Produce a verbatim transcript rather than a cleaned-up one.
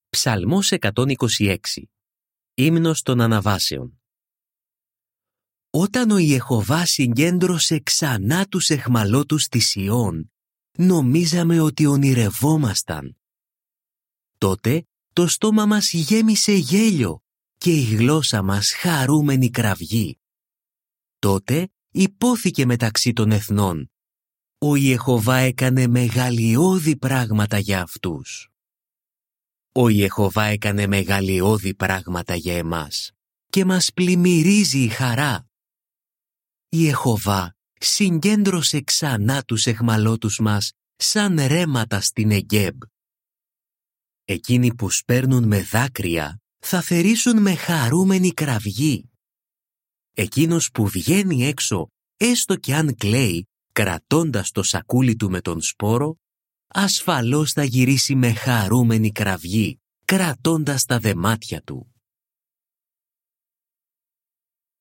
Ψαλμός εκατόν είκοσι έξι. Ύμνος των Αναβάσεων. Όταν ο Ιεχωβά συγκέντρωσε ξανά τους εχμαλώτους της Ιών, νομίζαμε ότι ονειρευόμασταν. Τότε το στόμα μας γέμισε γέλιο και η γλώσσα μας χαρούμενη κραυγή. Τότε υπόθηκε μεταξύ των εθνών: ο Ιεχωβά έκανε μεγαλειώδη πράγματα για αυτούς. Ο Ιεχωβά έκανε μεγαλειώδη πράγματα για εμάς και μας πλημμυρίζει η χαρά. Ιεχωβά συγκέντρωσε ξανά τους εχμαλώτους μας σαν ρέματα στην Εγκέμπ. Εκείνοι που σπέρνουν με δάκρυα θα θερήσουν με χαρούμενη κραυγή. Εκείνος που βγαίνει έξω, έστω και αν κλαίει, κρατώντας το σακούλι του με τον σπόρο, ασφαλώς θα γυρίσει με χαρούμενη κραυγή, κρατώντας τα δεμάτια του.